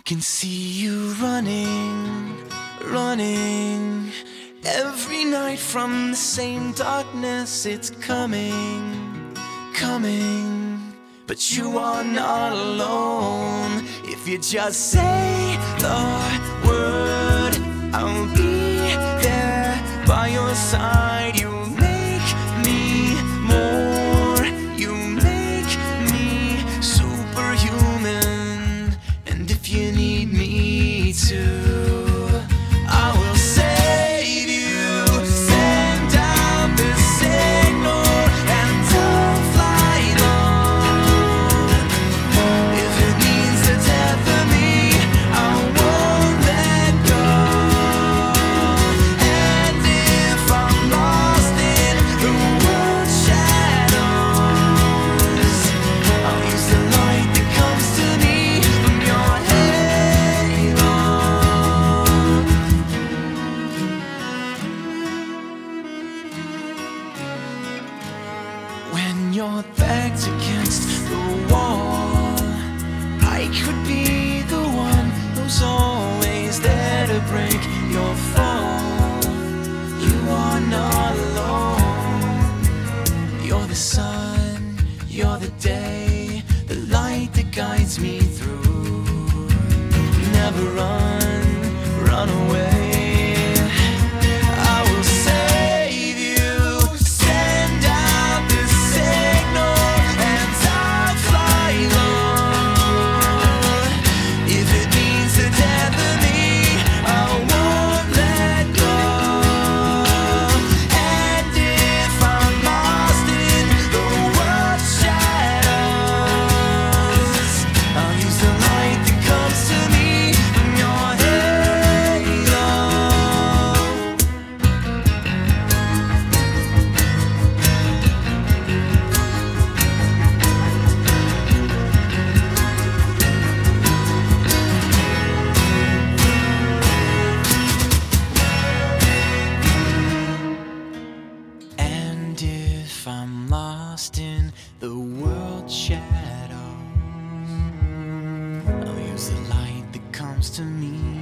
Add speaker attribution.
Speaker 1: can see you running, running. Every night from the same darkness, it's coming, coming. But you are not alone. If you just say the word, I'll be there by your side. You make me more, you make me superhuman. And if you need me to, I will save you. Send out the signal and don't fly low. If it means the death of me, I won't let go. And if I'm lost in the world's shadows, I'll use the light that comes to me from your halo. When your back's against the wall, I could be the one who's always there to break your fall. You are not alone. You're the sun, you're the day, the light that guides me through. Never run away. I will save you. Send out the signal and I'll fly low. If it means the death of me, I won't let go. And if I'm lost in the world's shadows, I'll use the light that comes to me from your halo. And if I'm lost in the world's shadows, I'll use the light that comes to me